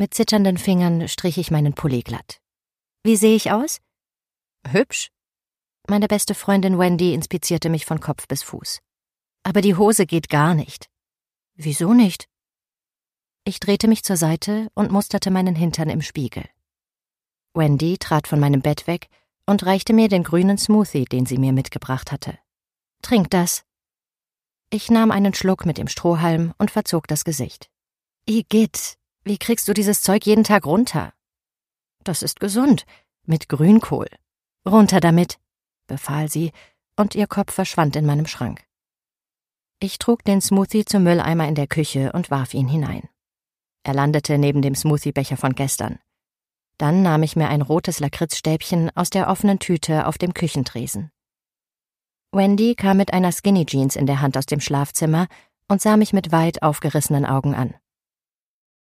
Mit zitternden Fingern strich ich meinen Pulli glatt. »Wie sehe ich aus?« »Hübsch.« Meine beste Freundin Wendy inspizierte mich von Kopf bis Fuß. »Aber die Hose geht gar nicht.« »Wieso nicht?« Ich drehte mich zur Seite und musterte meinen Hintern im Spiegel. Wendy trat von meinem Bett weg und reichte mir den grünen Smoothie, den sie mir mitgebracht hatte. »Trink das.« Ich nahm einen Schluck mit dem Strohhalm und verzog das Gesicht. »Igitt, wie kriegst du dieses Zeug jeden Tag runter?« »Das ist gesund, mit Grünkohl. Runter damit«, befahl sie, und ihr Kopf verschwand in meinem Schrank. Ich trug den Smoothie zum Mülleimer in der Küche und warf ihn hinein. Er landete neben dem Smoothiebecher von gestern. Dann nahm ich mir ein rotes Lakritzstäbchen aus der offenen Tüte auf dem Küchentresen. Wendy kam mit einer Skinny Jeans in der Hand aus dem Schlafzimmer und sah mich mit weit aufgerissenen Augen an.